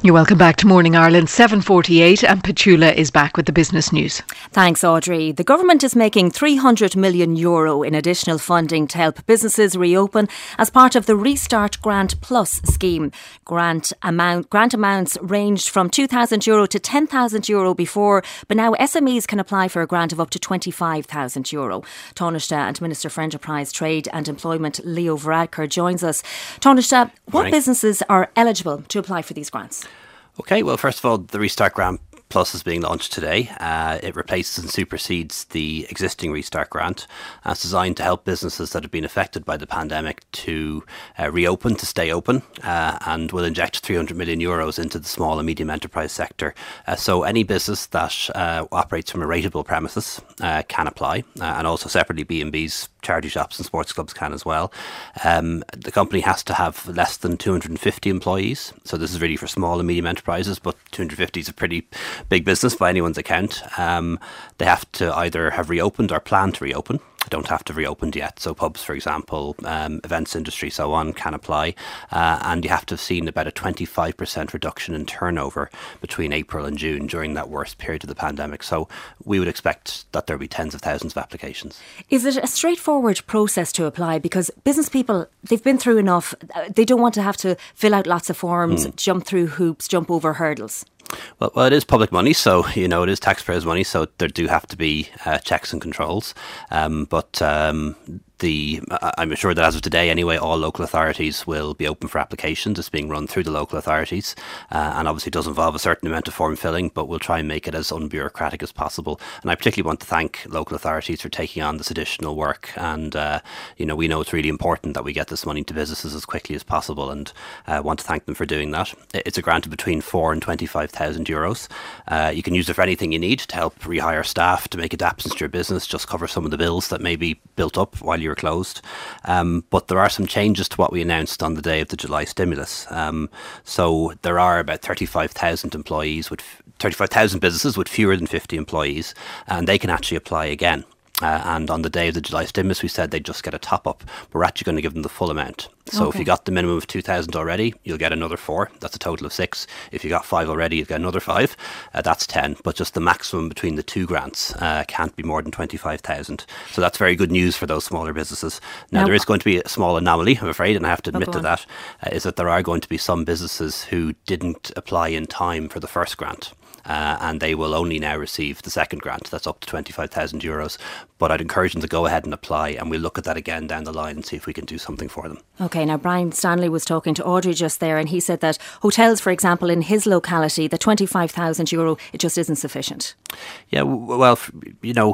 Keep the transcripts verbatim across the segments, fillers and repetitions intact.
You're welcome back to Morning Ireland, seven forty-eight, and Petula is back with the business news. Thanks, Audrey. The government is making three hundred million euro in additional funding to help businesses reopen as part of the Restart Grant Plus scheme. Grant amount grant amounts ranged from two thousand euro to ten thousand euro before, but now S M Es can apply for a grant of up to twenty-five thousand euro. Taoiseach and Minister for Enterprise, Trade and Employment Leo Varadkar joins us. Taoiseach, what Morning. businesses are eligible to apply for these grants? Okay, well, first of all, the Restart Grant Plus is being launched today. Uh, it replaces and supersedes the existing Restart Grant. Uh, it's designed to help businesses that have been affected by the pandemic to uh, reopen, to stay open, uh, and will inject three hundred million euros into the small and medium enterprise sector. Uh, so any business that uh, operates from a rateable premises uh, can apply, uh, and also separately B and B's, charity shops and sports clubs can as well. Um, the company has to have less than two hundred fifty employees. So this is really for small and medium enterprises, but two hundred fifty is a pretty big business by anyone's account. Um, they have to either have reopened or plan to reopen. Don't have to have reopened yet. So pubs, for example, um, events industry, so on, can apply. Uh, and you have to have seen about a twenty-five percent reduction in turnover between April and June during that worst period of the pandemic. So we would expect that there'll be tens of thousands of applications. Is it a straightforward process to apply? Because business people, they've been through enough. They don't want to have to fill out lots of forms, mm. jump through hoops, jump over hurdles. Well, well, it is public money, so, you know, it is taxpayers' money, so there do have to be uh, checks and controls. Um, but um, the I'm sure that as of today, anyway, all local authorities will be open for applications. It's being run through the local authorities, uh, and obviously it does involve a certain amount of form filling, but we'll try and make it as unbureaucratic as possible. And I particularly want to thank local authorities for taking on this additional work. And, uh, you know, we know it's really important that we get this money to businesses as quickly as possible, and uh, want to thank them for doing that. It's a grant of between four and twenty-five thousand euros. Uh, you can use it for anything you need to help rehire staff, to make adaptations to your business, just cover some of the bills that may be built up while you're closed. Um, but there are some changes to what we announced on the day of the July stimulus. Um, so there are about thirty-five thousand employees with thirty-five thousand businesses with fewer than fifty employees, and they can actually apply again. Uh, and on the day of the July stimulus, we said they'd just get a top up. We're actually going to give them the full amount. So okay. If you got the minimum of two thousand already, you'll get another four. That's a total of six. If you got five already, you'll get another five. Uh, that's ten. But just the maximum between the two grants uh, can't be more than twenty-five thousand. So that's very good news for those smaller businesses. Now, now there is going to be a small anomaly, I'm afraid, and I have to admit oh, to on. that, uh, is that there are going to be some businesses who didn't apply in time for the first grant. Uh, and they will only now receive the second grant. That's up to twenty-five thousand euros. But I'd encourage them to go ahead and apply, and we'll look at that again down the line and see if we can do something for them. OK, now Brian Stanley was talking to Audrey just there, and he said that hotels, for example, in his locality, the twenty-five thousand euro, it just isn't sufficient. Yeah, well, you know,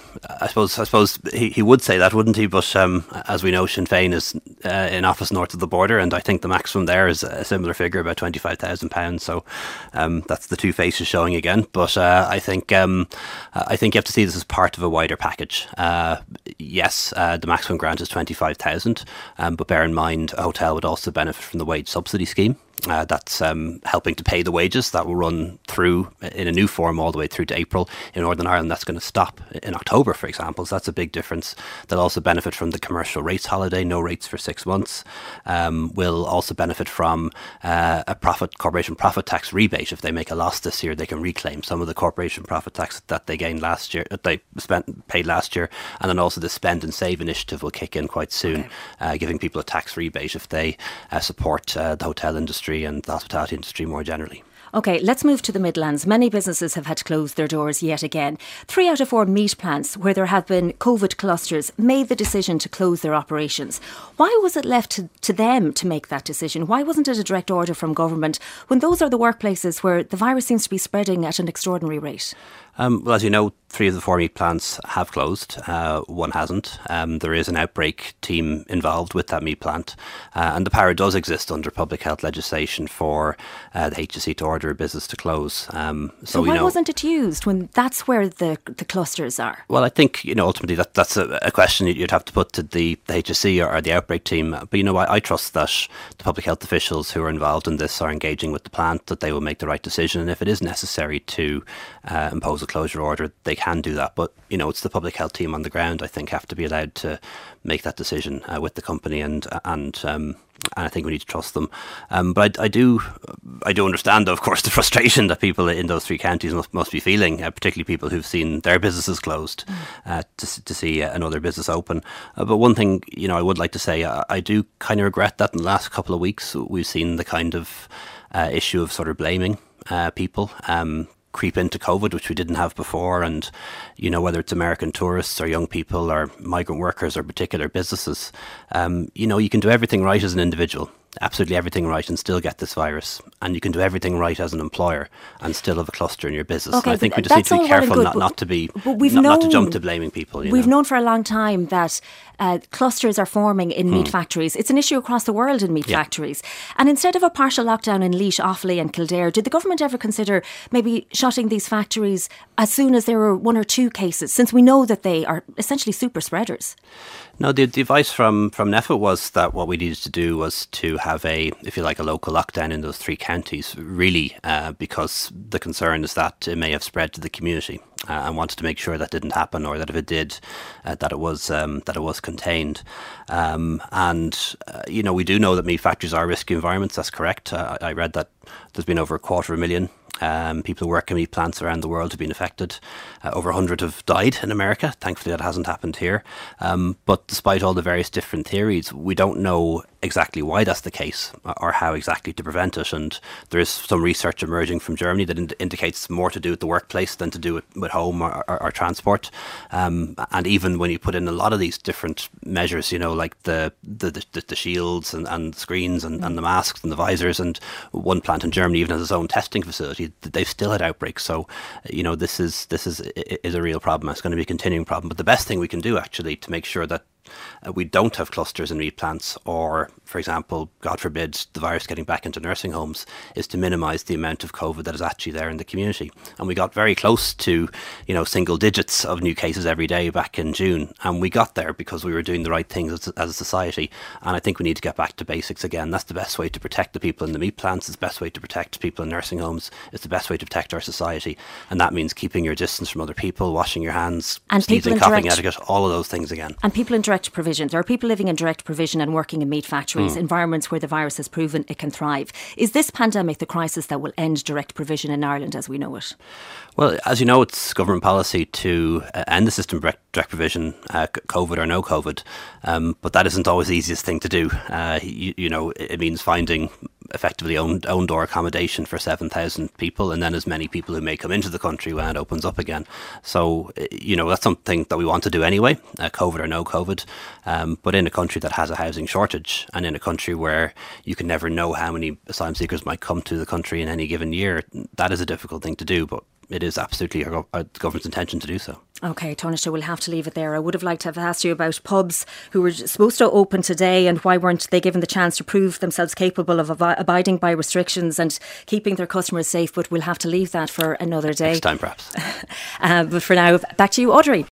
I suppose I suppose he, he would say that, wouldn't he? But um, as we know, Sinn Féin is uh, in office north of the border, and I think the maximum there is a similar figure, about twenty-five thousand pounds. So um, that's the two faces showing again. But uh, I think um, I think you have to see this as part of a wider package. Uh, yes, uh, the maximum grant is twenty-five thousand, um, but bear in mind a hotel would also benefit from the wage subsidy scheme. Uh, that's um, helping to pay the wages that will run through in a new form all the way through to April. In Northern Ireland, that's going to stop in October, for example. So that's a big difference. They'll also benefit from the commercial rates holiday, no rates for six months. Um, will also benefit from uh, a profit corporation profit tax rebate. If they make a loss this year, they can reclaim some of the corporation profit tax that they gained last year, that they spent paid last year. And then also the Spend and Save initiative will kick in quite soon, okay. uh, giving people a tax rebate if they uh, support uh, the hotel industry and the hospitality industry more generally. OK, let's move to the Midlands. Many businesses have had to close their doors yet again. Three out of four meat plants where there have been COVID clusters made the decision to close their operations. Why was it left to, to them to make that decision? Why wasn't it a direct order from government when those are the workplaces where the virus seems to be spreading at an extraordinary rate? Um, well, as you know, three of the four meat plants have closed. Uh, one hasn't. Um, there is an outbreak team involved with that meat plant. Uh, and the power does exist under public health legislation for uh, the H S E to order a business to close. Um, so, so why you know, wasn't it used when that's where the the clusters are? Well, I think, you know, ultimately that, that's a, a question you'd have to put to the, the H S E or, or the outbreak team. But, you know, I, I trust that the public health officials who are involved in this are engaging with the plant, that they will make the right decision. And if it is necessary to uh, impose a closure order, they can do that. But, you know, it's the public health team on the ground, I think, have to be allowed to make that decision uh, with the company and, and um, and I think we need to trust them. Um, but I, I do, I do understand, of course, the frustration that people in those three counties must, must be feeling, uh, particularly people who've seen their businesses closed, uh, to, to see another business open. Uh, but one thing, you know, I would like to say, I, I do kind of regret that in the last couple of weeks we've seen the kind of uh, issue of sort of blaming uh, people. Um, creep into COVID, which we didn't have before. And, you know, whether it's American tourists or young people or migrant workers or particular businesses, um, you know, you can do everything right as an individual, absolutely everything right, and still get this virus. And you can do everything right as an employer and still have a cluster in your business. Okay, I think we just need to be careful good, not, not to be, but we've not, known, not to jump to blaming people. You we've know? known for a long time that uh, clusters are forming in meat hmm. factories. It's an issue across the world in meat yeah. factories. And instead of a partial lockdown in Laois, Offaly and Kildare, did the government ever consider maybe shutting these factories as soon as there were one or two cases, since we know that they are essentially super spreaders? No, the, the advice from, from N E F I was that what we needed to do was to have a, if you like, a local lockdown in those three counties, really, uh, because the concern is that it may have spread to the community, uh, and wanted to make sure that didn't happen, or that if it did, uh, that it was um, that it was contained. Um, and, uh, you know, we do know that meat factories are risky environments, that's correct. Uh, I read that there's been over a quarter of a million Um, people who work in meat plants around the world have been affected. Uh, over one hundred have died in America. Thankfully, that hasn't happened here. Um, but despite all the various different theories, we don't know exactly why that's the case or how exactly to prevent it. And there is some research emerging from Germany that ind- indicates more to do with the workplace than to do with, with home or, or, or transport. Um, and even when you put in a lot of these different measures, you know, like the the, the, the shields and, and screens and, and the masks and the visors, and one plant in Germany even has its own testing facility, they've still had outbreaks. So, you know, this is this is is a real problem. It's going to be a continuing problem. But the best thing we can do, actually, to make sure that uh, we don't have clusters in meat plants, or, for example, God forbid, the virus getting back into nursing homes, is to minimise the amount of COVID that is actually there in the community. And we got very close to, you know, single digits of new cases every day back in June. And we got there because we were doing the right things as, as a society. And I think we need to get back to basics again. That's the best way to protect the people in the meat plants. It's the best way to protect people in nursing homes. It's the best way to protect our society. And that means keeping your distance from other people, washing your hands, and sneezing, coughing etiquette, all of those things again. And people in direct provision. There are people living in direct provision and working in meat factories, mm. environments where the virus has proven it can thrive. Is this pandemic the crisis that will end direct provision in Ireland as we know it? Well, as you know, it's government policy to uh, end the system of direct, direct provision, uh, COVID or no COVID. Um, but that isn't always the easiest thing to do. Uh, you, you know, it means finding effectively own, own door accommodation for seven thousand people, and then as many people who may come into the country when it opens up again. So, you know, that's something that we want to do anyway, uh, COVID or no COVID. Um, but in a country that has a housing shortage, and in a country where you can never know how many asylum seekers might come to the country in any given year, that is a difficult thing to do. But it is absolutely our, our government's intention to do so. OK, Taoiseach, we'll have to leave it there. I would have liked to have asked you about pubs who were supposed to open today, and why weren't they given the chance to prove themselves capable of ab- abiding by restrictions and keeping their customers safe. But we'll have to leave that for another day. Next time, perhaps. uh, but for now, back to you, Audrey.